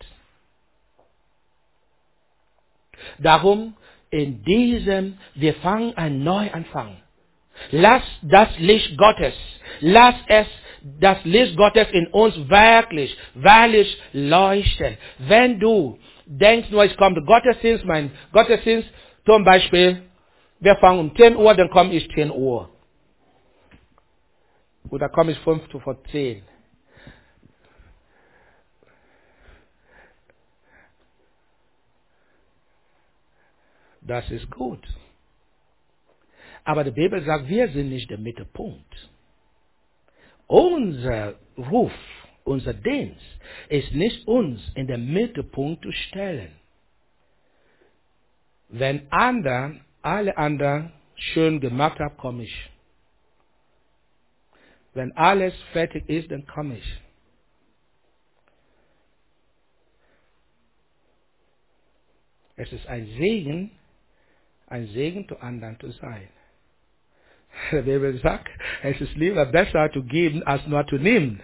Darum, in diesem, wir fangen einen Neuanfang. Lass das Licht Gottes, lass es, das Licht Gottes in uns wirklich, wirklich leuchten. Wenn du denkst, nur es kommt Gottesdienst, mein Gottesdienst, zum Beispiel, wir fangen um zehn Uhr, dann komme ich zehn Uhr. Oder komme ich fünf vor zehn. Das ist gut. Aber die Bibel sagt, wir sind nicht der Mittelpunkt. Unser Ruf, unser Dienst ist nicht uns in den Mittelpunkt zu stellen. Wenn andere, alle anderen schön gemacht haben, komme ich. Wenn alles fertig ist, dann komme ich. Es ist ein Segen, ein Segen zu anderen zu sein. Die Bibel sagt, es ist lieber besser zu geben, als nur zu nehmen.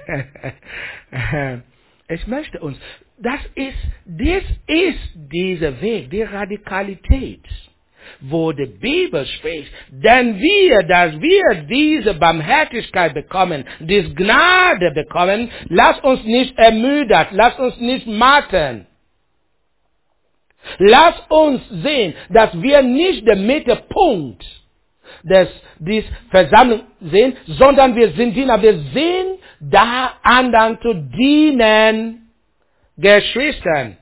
Ich möchte uns, das ist, das ist dieser Weg, die Radikalität. wo die Bibel spricht. Denn wir, dass wir diese Barmherzigkeit bekommen, diese Gnade bekommen, lasst uns nicht ermüdet, lasst uns nicht matten. Lasst uns sehen, dass wir nicht der Mittelpunkt des, dieser Versammlung sind, sondern wir sind Diener. Wir sind da, anderen zu dienen, Geschwistern.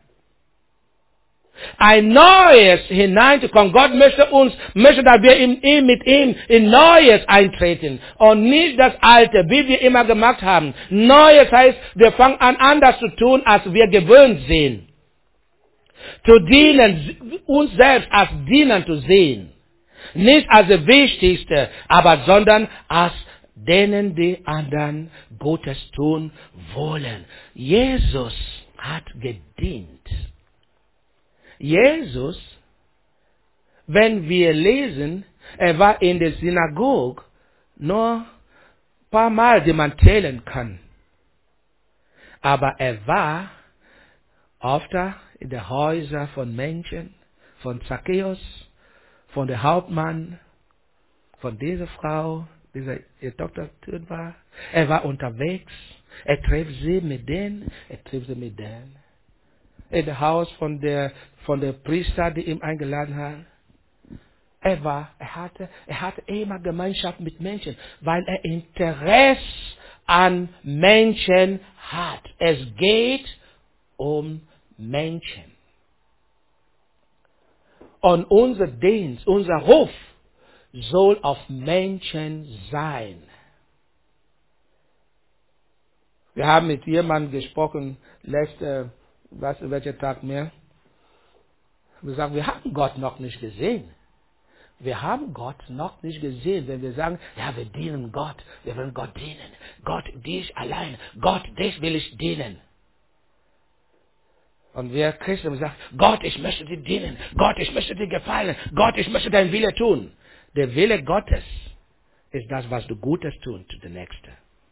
Ein Neues hineinzukommen. Gott möchte uns, möchte, dass wir in, in, mit ihm in Neues eintreten und nicht das Alte, wie wir immer gemacht haben. Neues heißt, wir fangen an, anders zu tun, als wir gewöhnt sind. Zu dienen, uns selbst als Diener zu sehen. Nicht als das Wichtigste, aber sondern als denen, die anderen Gutes tun wollen. Jesus hat gedient. Jesus, wenn wir lesen, er war in der Synagoge nur ein paar Mal, die man zählen kann. Aber er war oft in den Häusern von Menschen, von Zacchaeus, von der Hauptmann, von dieser Frau, dieser ihr Tochter war. Er war unterwegs. Er trifft sie mit denen, er trifft sie mit denen. In dem Haus von der, von der Priester, die ihn eingeladen hat. Er war, er hatte, er hatte immer Gemeinschaft mit Menschen, weil er Interesse an Menschen hat. Es geht um Menschen. Und unser Dienst, unser Ruf soll auf Menschen sein. Wir haben mit jemandem gesprochen, letzte, was, welcher Tag mehr? Wir sagen, wir haben Gott noch nicht gesehen. Wir haben Gott noch nicht gesehen, wenn wir sagen, ja, wir dienen Gott, wir wollen Gott dienen. Gott, dich allein. Gott, dich will ich dienen. Und wir Christen sagen, Gott, ich möchte dir dienen. Gott, ich möchte dir gefallen. Gott, ich möchte deinen Wille tun. Der Wille Gottes ist das, was du Gutes tun zu den Nächsten.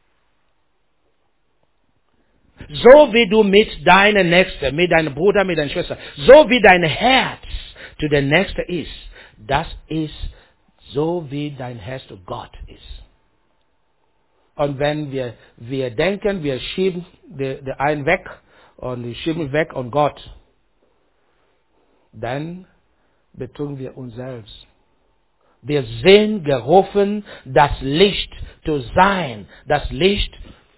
So wie du mit deinem Nächsten, mit deinem Bruder, mit deiner Schwester, so wie dein Herz zu den Nächsten ist, das ist so wie dein Herz zu Gott ist. Und wenn wir, wir denken, wir schieben den, den einen weg und wir schieben weg und Gott, dann betrügen wir uns selbst. Wir sind gerufen, das Licht zu sein. Das Licht,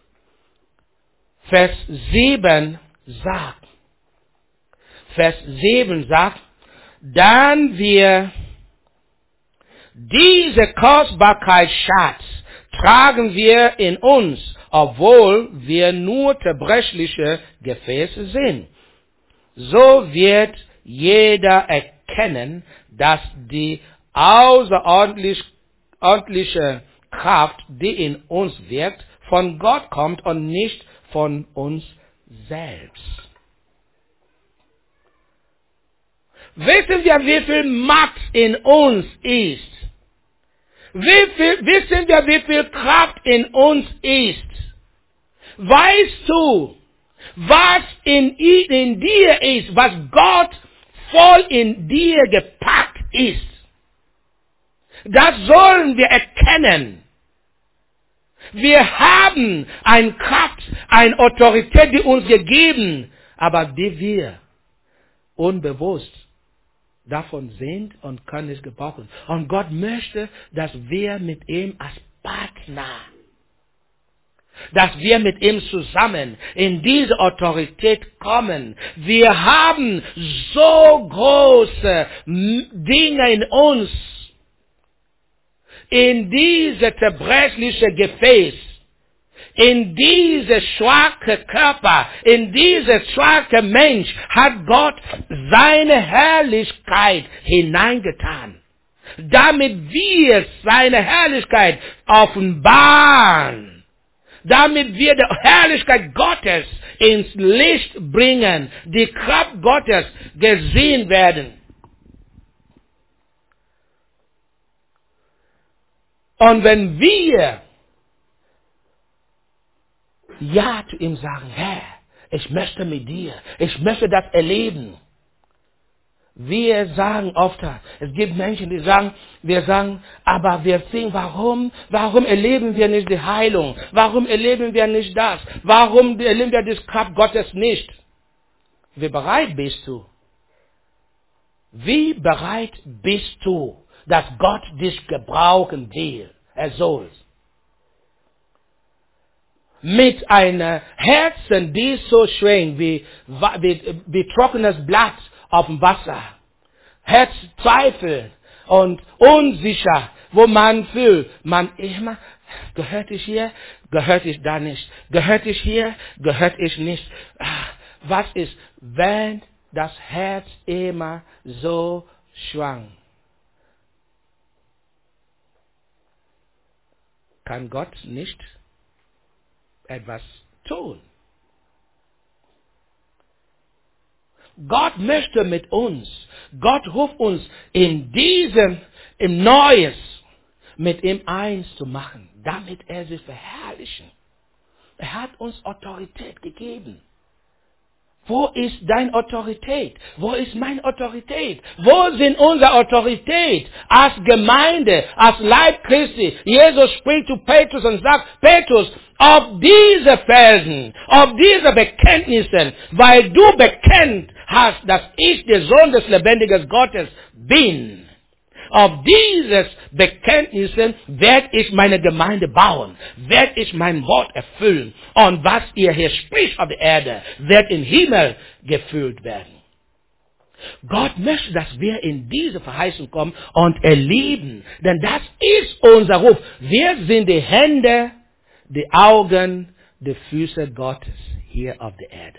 Vers sieben sagt, Vers sieben sagt, dann wir diese Kostbarkeitsschatz tragen wir in uns, obwohl wir nur zerbrechliche Gefäße sind. So wird jeder erkennen, dass die außerordentliche Kraft, die in uns wirkt, von Gott kommt und nicht von uns selbst. Wissen wir, wie viel Macht in uns ist? Wie viel, wissen wir, wie viel Kraft in uns ist? Weißt du, was in, in dir ist, was Gott voll in dir gepackt ist? Das sollen wir erkennen. Wir haben eine Kraft, eine Autorität, die uns gegeben, aber die wir unbewusst davon sind und können es gebrauchen. Und Gott möchte, dass wir mit ihm als Partner, dass wir mit ihm zusammen in diese Autorität kommen. Wir haben so große Dinge in uns, in diese zerbrechliche Gefäß, in diese schwache Körper, in diese schwache Mensch hat Gott seine Herrlichkeit hineingetan, damit wir seine Herrlichkeit offenbaren, damit wir die Herrlichkeit Gottes ins Licht bringen, die Kraft Gottes gesehen werden. Und wenn wir Ja zu ihm sagen, Herr, ich möchte mit dir, ich möchte das erleben, Wir sagen oft, es gibt Menschen, die sagen, wir sagen, aber wir sehen, warum, warum erleben wir nicht die Heilung? Warum erleben wir nicht das? Warum erleben wir die Kraft Gottes nicht? Wie bereit bist du? Wie bereit bist du, dass Gott dich gebrauchen will? Er soll. Mit einem Herzen, die so schwingt wie, wie, wie trockenes Blatt auf dem Wasser. Herzzweifel und unsicher, wo man fühlt, man immer, gehört ich hier, gehört ich da nicht, gehört ich hier, gehört ich nicht. Was ist, wenn das Herz immer so schwankt? Kann Gott nicht etwas tun? Gott möchte mit uns. Gott ruft uns in diesem, im Neues, mit ihm eins zu machen, damit er sich verherrlichen. Er hat uns Autorität gegeben. Wo ist deine Autorität? Wo ist meine Autorität? Wo sind unsere Autorität als Gemeinde, als Leib Christi? Jesus spricht zu Petrus und sagt, Petrus, auf diese Felsen, auf diese Bekenntnisse, weil du bekennt hast, dass ich der Sohn des lebendigen Gottes bin. Auf dieses Bekenntnis werde ich meine Gemeinde bauen, werde ich mein Wort erfüllen. Und was ihr hier spricht auf der Erde, wird im Himmel gefüllt werden. Gott möchte, dass wir in diese Verheißung kommen und erleben. Denn das ist unser Ruf. Wir sind die Hände, die Augen, die Füße Gottes hier auf der Erde.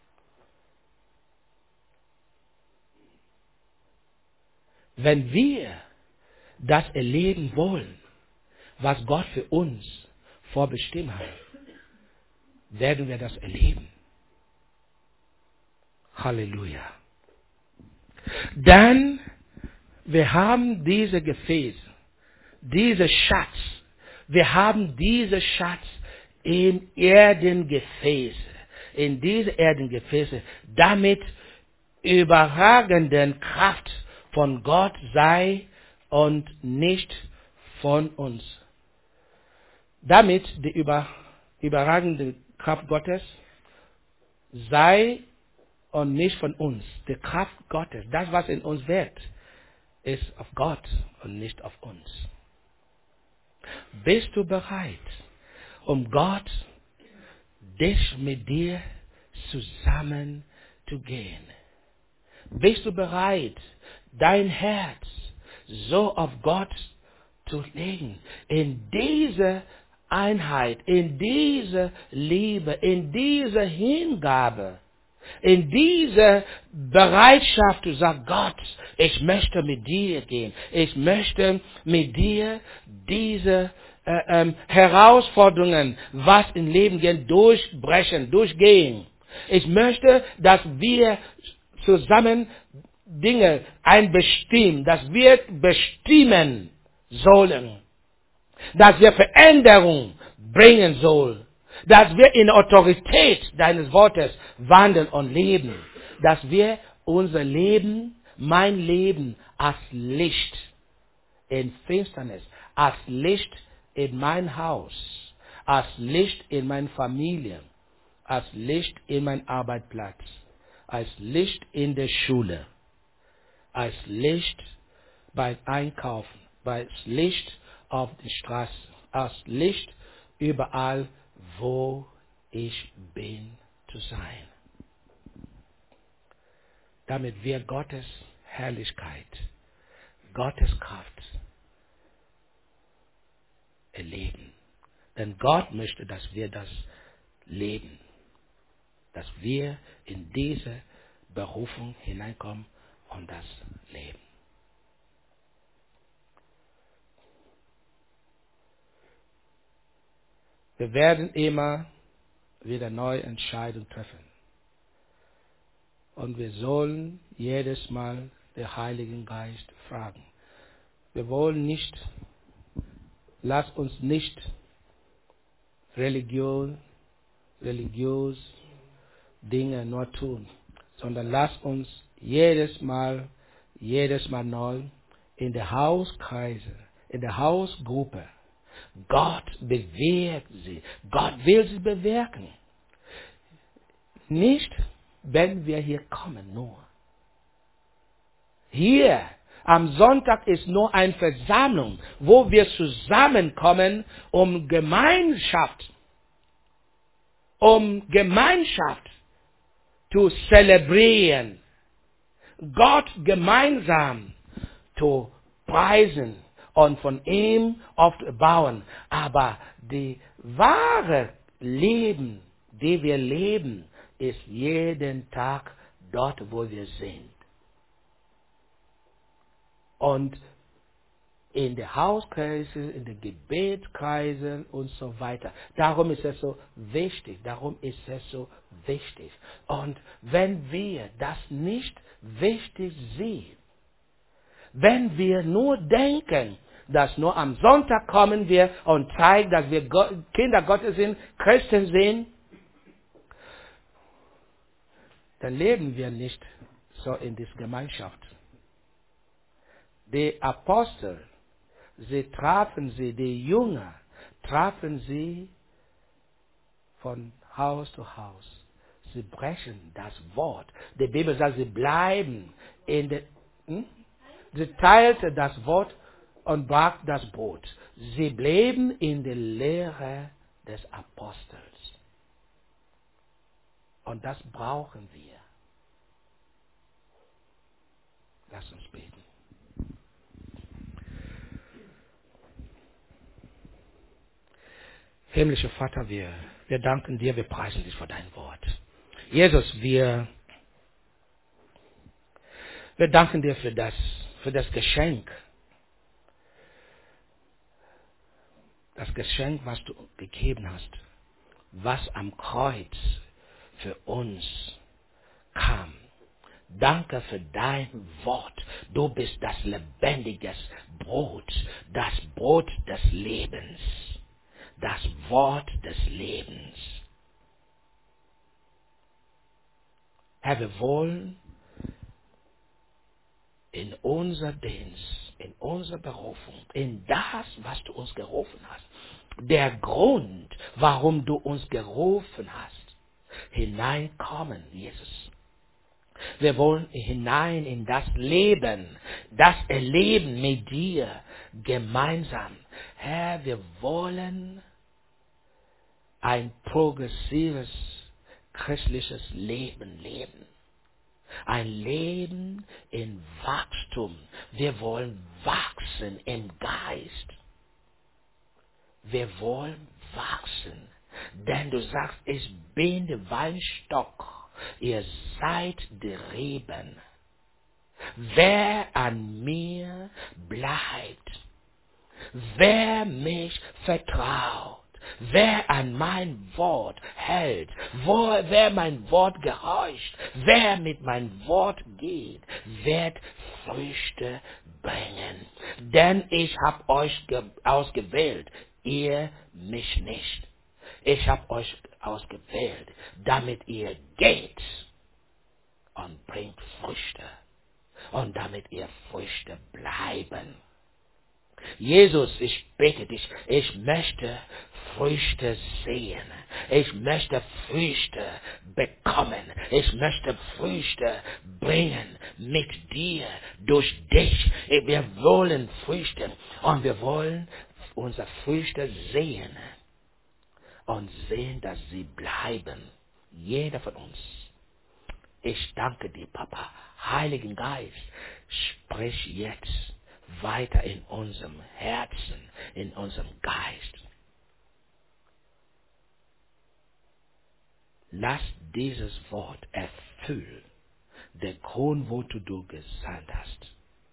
Wenn wir das erleben wollen, was Gott für uns vorbestimmt hat, werden wir das erleben. Halleluja. Dann, wir haben diese Gefäße, diese Schatz, wir haben diese Schatz in Erdengefäße, in diese Erdengefäße, damit überragenden Kraft von Gott sei und nicht von uns. Damit die über, überragende Kraft Gottes sei und nicht von uns. Die Kraft Gottes, das was in uns wirkt, ist auf Gott und nicht auf uns. Bist du bereit, um Gott, dich mit dir zusammen zu gehen? Bist du bereit, dein Herz so auf Gott zu legen, in diese Einheit, in diese Liebe, in diese Hingabe, in diese Bereitschaft, du sagst, Gott, ich möchte mit dir gehen, ich möchte mit dir diese äh, ähm, Herausforderungen, was im Leben gehen, durchbrechen, durchgehen. Ich möchte, dass wir zusammen Dinge einbestimmen, dass wir bestimmen sollen, dass wir Veränderung bringen sollen, dass wir in Autorität deines Wortes wandeln und leben, dass wir unser Leben, mein Leben als Licht in Finsternis, als Licht in mein Haus, als Licht in meine Familie, als Licht in meinem Arbeitsplatz, als Licht in der Schule, als Licht beim Einkaufen, als Licht auf der Straße, als Licht überall, wo ich bin, zu sein. Damit wir Gottes Herrlichkeit, Gottes Kraft erleben. Denn Gott möchte, dass wir das leben. Dass wir in diese Berufung hineinkommen und das leben. Wir werden immer wieder neue Entscheidungen treffen. Und wir sollen jedes Mal den Heiligen Geist fragen. Wir wollen nicht, lass uns nicht Religion, religiös Dinge nur tun, sondern lass uns jedes Mal jedes Mal neu in der Hauskreise, in der Hausgruppe. Gott bewegt sie. Gott will sie bewirken. Nicht, wenn wir hier kommen, nur. Hier, am Sonntag ist nur eine Versammlung, wo wir zusammenkommen, um Gemeinschaft, um Gemeinschaft zu zelebrieren. Gott gemeinsam zu preisen und von ihm aufzubauen. Aber die wahre Leben, die wir leben, ist jeden Tag dort, wo wir sind. Und in den Hauskreisen, in den Gebetskreisen und so weiter. Darum ist es so wichtig. Darum ist es so wichtig. Und wenn wir das nicht wichtig sehen, wenn wir nur denken, dass nur am Sonntag kommen wir und zeigen, dass wir Gott, Kinder Gottes sind, Christen sind, dann leben wir nicht so in dieser Gemeinschaft. Die Apostel, sie trafen sie, die Jünger, trafen sie von Haus zu Haus. Sie brechen das Wort. Die Bibel sagt, sie bleiben in der... Hm? Sie teilte das Wort und brach das Brot. Sie blieben in der Lehre des Apostels. Und das brauchen wir. Lass uns beten. Himmlischer Vater, wir, wir danken dir, wir preisen dich für dein Wort. Jesus, wir, wir danken dir für das, für das Geschenk. Das Geschenk, was du gegeben hast, was am Kreuz für uns kam. Danke für dein Wort. Du bist das lebendige Brot, das Brot des Lebens, das Wort des Lebens. Herr, wir wollen in unser Dienst, in unsere Berufung, in das, was du uns gerufen hast, der Grund, warum du uns gerufen hast, hineinkommen, Jesus. Wir wollen hinein in das Leben, das Erleben mit dir gemeinsam. Herr, wir wollen ein progressives christliches Leben leben. Ein Leben in Wachstum. Wir wollen wachsen im Geist. Wir wollen wachsen. Denn du sagst, ich bin der Weinstock. Ihr seid die Reben. Wer an mir bleibt, wer mich vertraut, wer an mein Wort hält, wo, wer mein Wort gehorcht, wer mit meinem Wort geht, wird Früchte bringen. Denn ich habe euch ausgewählt, ihr mich nicht. Ich habe euch ausgewählt, damit ihr geht und bringt Früchte. Und damit ihr Früchte bleiben. Jesus, ich bitte dich, ich möchte Früchte sehen. Ich möchte Früchte bekommen. Ich möchte Früchte bringen mit dir, durch dich. Wir wollen Früchte und wir wollen unsere Früchte sehen und sehen, dass sie bleiben. Jeder von uns. Ich danke dir, Papa. Heiligen Geist, sprich jetzt weiter in unserem Herzen, in unserem Geist. Lass dieses Wort erfüllen, den Grund, wozu du gesandt hast.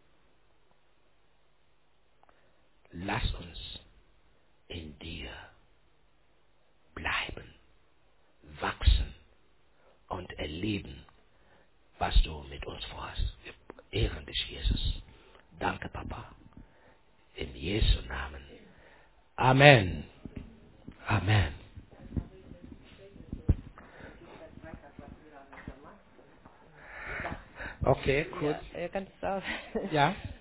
Lass uns in dir bleiben, wachsen und erleben, was du mit uns vorhast. Wir ehren dich, Jesus. Danke, Papa. In Jesu Namen. Amen. Amen. Okay, gut. Ja, äh, ganz auf. Ja.